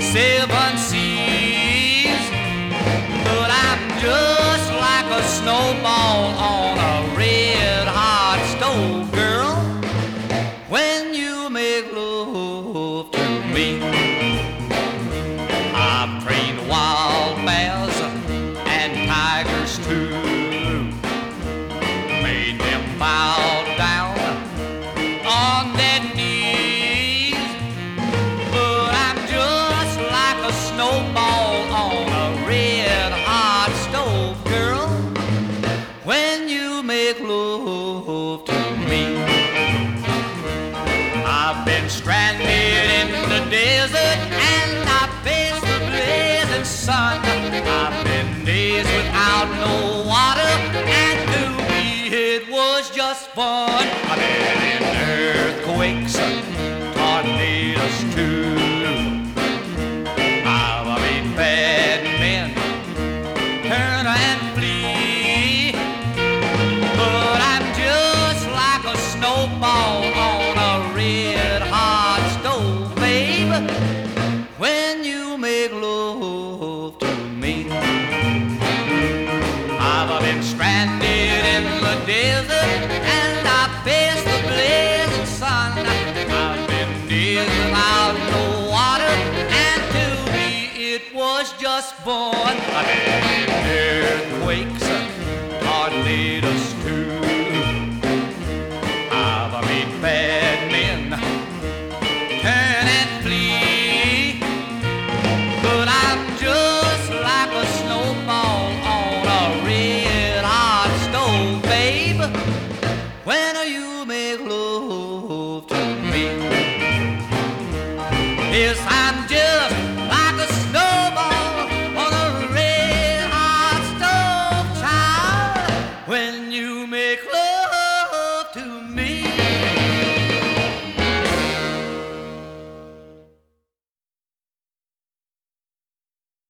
seven seas. But I'm just like a snowball on a red hot stove, girl, when you make love to me. I've trained wild bears and tigers too, made them bow down on their knees. But I'm just like a snowball on a red hot stove, girl, when you make love to me. I've been stranded in the desert and I faced the blazing sun. I've been days without no water, and to me it was just fun. I've been in earthquakes, tornadoes too. I've made bad men turn and flee. But I'm just like a snowball on a red hot stove, babe, when you make love to me. I've been stranded in the desert and I faced the blazing sun. I've been days without no water, and to me it was just fun. I've been in earthquakes, tornadoes too. I've made bad men turn and flee. But I'm just like a snowball on a red hot stove, babe, when you make love to me. Yes, I'm